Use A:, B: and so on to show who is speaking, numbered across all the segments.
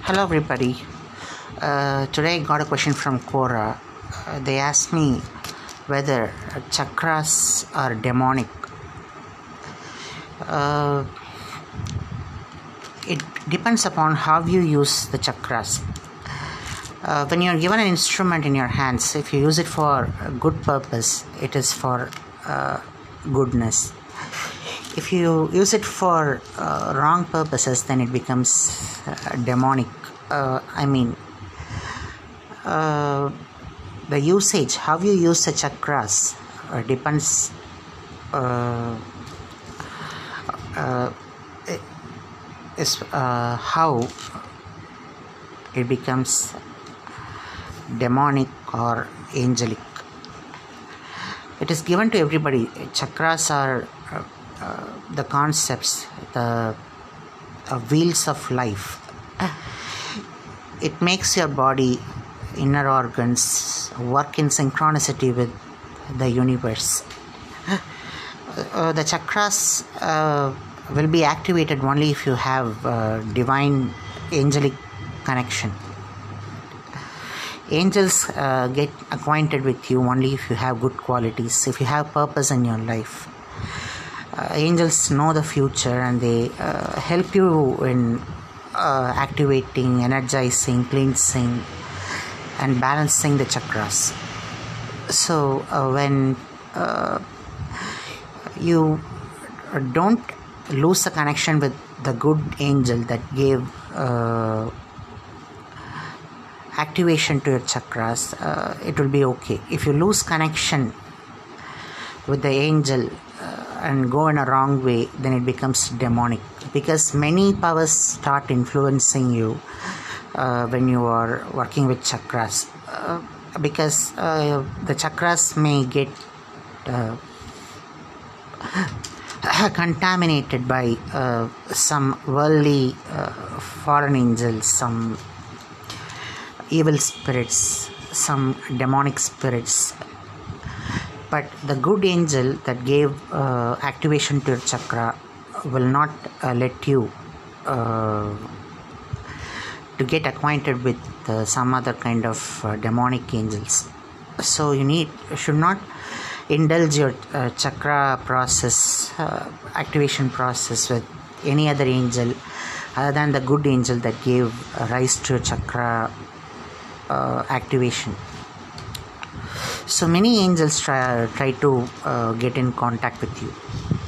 A: Hello everybody. Today I got a question from Quora. They asked me whether chakras are demonic. Uh, it depends upon how you use the chakras. When you're given an instrument in your hands, if you use it for a good purpose, it is for goodness. If you use it for wrong purposes, then it becomes demonic. The usage, how you use the chakras, depends. Is how it becomes demonic or angelic. It is given to everybody. Chakras are the concepts, the wheels of life. It makes your body, inner organs work in synchronicity with the universe. The chakras will be activated only if you have divine angelic connection. Angels get acquainted with you only if you have good qualities, if you have purpose in your life. Angels know the future and they help you in activating, energizing, cleansing and balancing the chakras. So when you don't lose the connection with the good angel that gave activation to your chakras, it will be okay. If you lose connection with the angel and go in a wrong way, then it becomes demonic, because many powers start influencing you when you are working with chakras, because the chakras may get contaminated by some worldly foreign angels, some evil spirits, some demonic spirits. But the good angel that gave activation to your chakra will not let you to get acquainted with some other kind of demonic angels. So you should not indulge your chakra process, activation process, with any other angel other than the good angel that gave rise to your chakra activation. So many angels try to get in contact with you.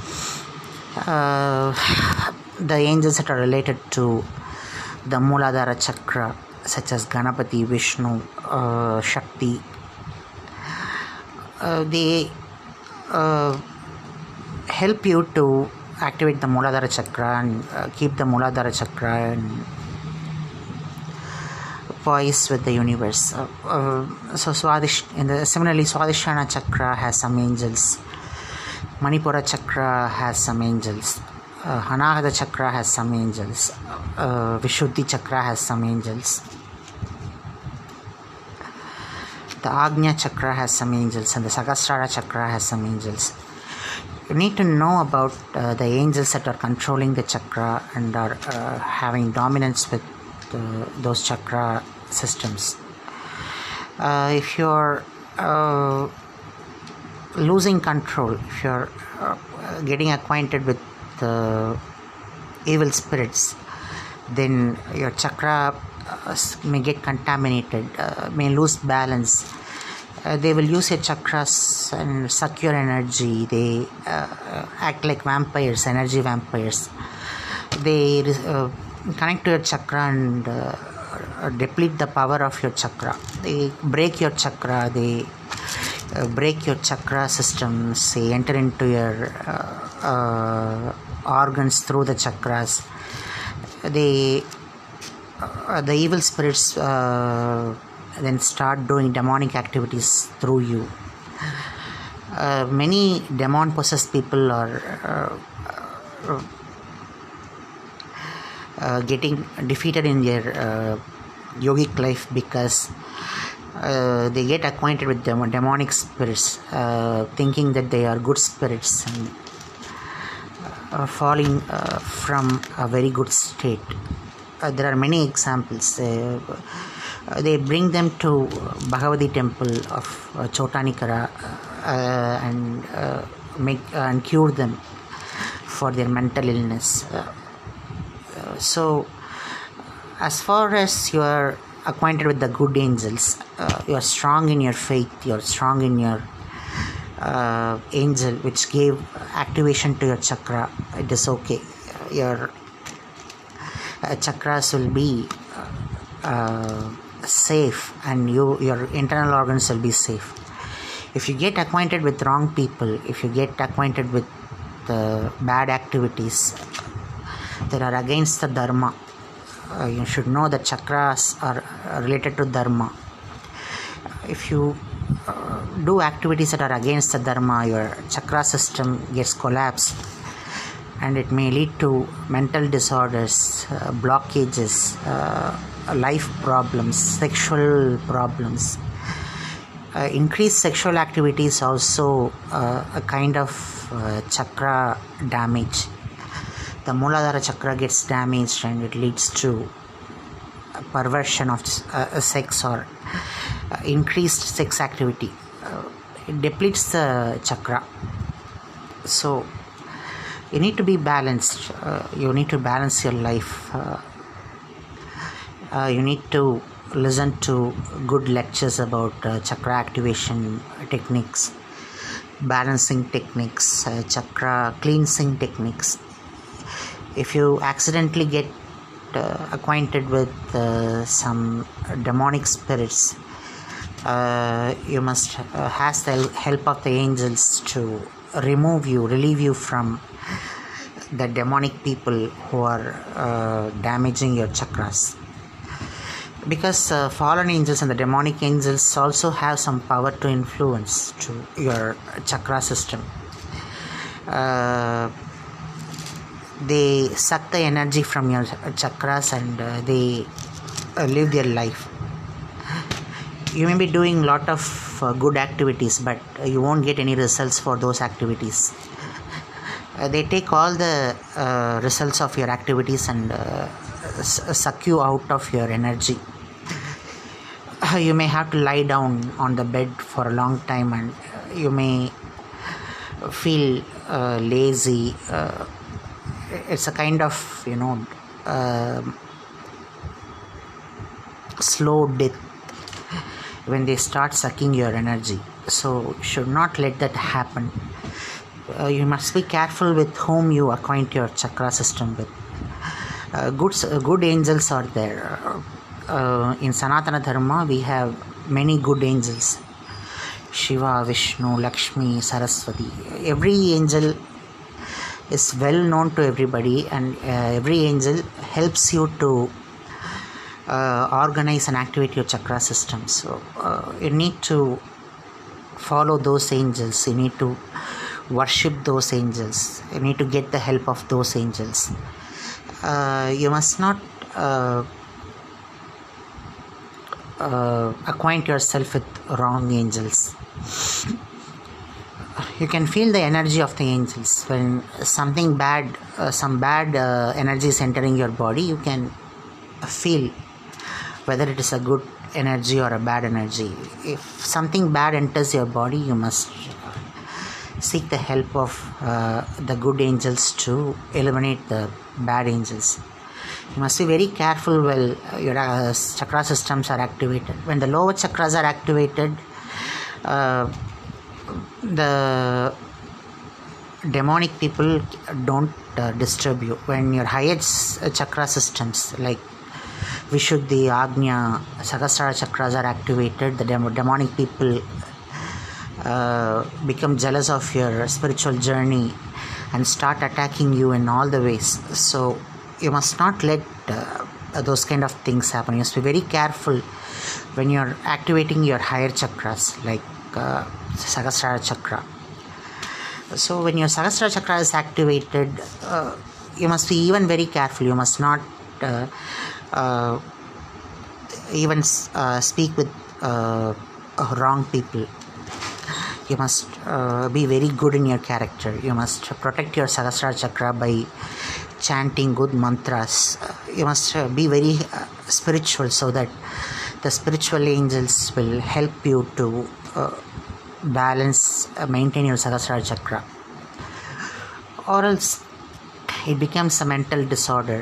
A: The angels that are related to the Muladhara chakra, such as Ganapati, Vishnu, Shakti, they help you to activate the Muladhara chakra and keep the Muladhara chakra and poise with the universe. Similarly, Swadhisthana chakra has some angels. Manipura chakra has some angels. Anahata chakra has some angels. Vishuddhi chakra has some angels. The Agnya chakra has some angels, and the Sahasrara chakra has some angels. You need to know about the angels that are controlling the chakra and are having dominance with those chakra systems. If you're losing control, if you're getting acquainted with the evil spirits, then your chakra may get contaminated, may lose balance. They will use your chakras and suck your energy. They act like vampires, energy vampires. They connect to your chakra and deplete the power of your chakra. They break your chakra. They break your chakra systems. They enter into your organs through the chakras. The evil spirits then start doing demonic activities through you. Many demon possessed people are getting defeated in their yogic life because they get acquainted with demonic spirits, thinking that they are good spirits and falling from a very good state. There are many examples. They bring them to Bhagavati temple of Chotanikara and make and cure them for their mental illness. So as far as you are acquainted with the good angels, you are strong in your faith, you are strong in your angel which gave activation to your chakra, it is okay. Your chakras will be safe, and your internal organs will be safe. If you get acquainted with wrong people, if you get acquainted with bad activities that are against the dharma, you should know that chakras are related to dharma. If you do activities that are against the dharma, your chakra system gets collapsed, and it may lead to mental disorders, blockages, life problems, sexual problems. Increased sexual activity is also a kind of chakra damage. The Mooladhara chakra gets damaged and it leads to perversion of sex or increased sex activity. It depletes the chakra. So you need to be balanced. You need to balance your life. You need to listen to good lectures about chakra activation techniques, balancing techniques, chakra cleansing techniques. If you accidentally get acquainted with some demonic spirits, you must ask the help of the angels to relieve you from the demonic people who are damaging your chakras. Because fallen angels and the demonic angels also have some power to influence to your chakra system. They suck the energy from your chakras and they live their life. You may be doing a lot of good activities, but you won't get any results for those activities. They take all the results of your activities and suck you out of your energy. You may have to lie down on the bed for a long time, and you may feel lazy. It's a kind of slow death when they start sucking your energy. So you should not let that happen. You must be careful with whom you acquaint your chakra system with. Good angels are there. In Sanatana Dharma, we have many good angels: Shiva, Vishnu, Lakshmi, Saraswati. Every angel is well known to everybody, and every angel helps you to organize and activate your chakra system. So you need to follow those angels. You need to worship those angels. You need to get the help of those angels. You must not acquaint yourself with wrong angels. You can feel the energy of the angels. When something bad, some bad energy is entering your body, you can feel whether it is a good energy or a bad energy. If something bad enters your body, you must seek the help of the good angels to eliminate the bad angels. You must be very careful while your chakra systems are activated. When the lower chakras are activated, the demonic people don't disturb you. When your higher chakra systems like Vishuddhi, Agnya, Sahasrara chakras are activated, the demonic people become jealous of your spiritual journey and start attacking you in all the ways. So you must not let those kind of things happen. You must be very careful when you're activating your higher chakras like Sahasrara chakra. So when your Sahasrara chakra is activated, you must be even very careful. You must not even speak with wrong people. You must be very good in your character. You must protect your Sahasrara chakra by chanting good mantras. You must be very spiritual, so that the spiritual angels will help you to balance, maintain your Sahasrara chakra, or else it becomes a mental disorder.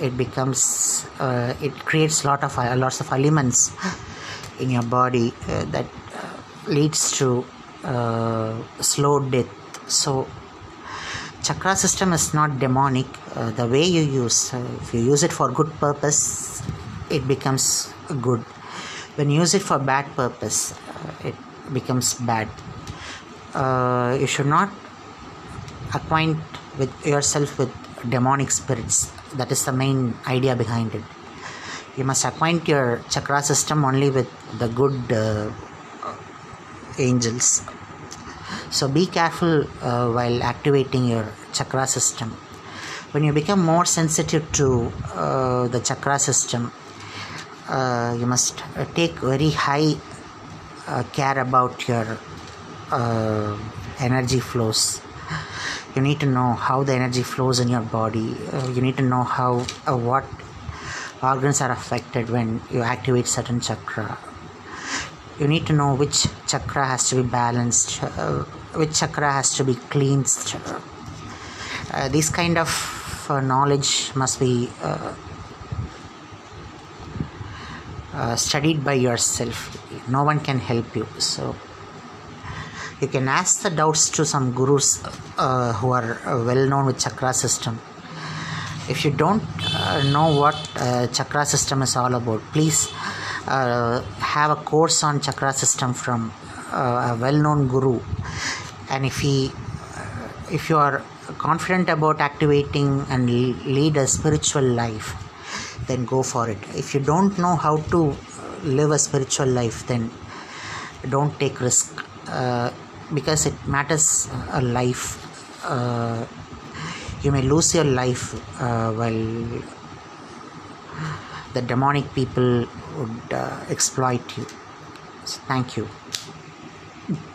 A: It creates lots of elements in your body that leads to slow death. So chakra system is not demonic. The way you use, if you use it for good purpose, it becomes good. When you use it for bad purpose, it becomes bad. You should not acquaint with yourself with demonic spirits. That is the main idea behind it. You must acquaint your chakra system only with the good angels. So be careful while activating your chakra system. When you become more sensitive to the chakra system, you must take very high care about your energy flows. You need to know how the energy flows in your body. You need to know how what organs are affected when you activate certain chakra. You need to know which chakra has to be balanced, which chakra has to be cleansed. This kind of knowledge must be studied by yourself. No one can help you. So you can ask the doubts to some gurus who are well known with chakra system. If you don't know what chakra system is all about, please have a course on chakra system from a well-known guru. And if you are confident about activating and lead a spiritual life, then go for it. If you don't know how to live a spiritual life, then don't take risk, because it matters a life. You may lose your life while the demonic people would exploit you. So, thank you.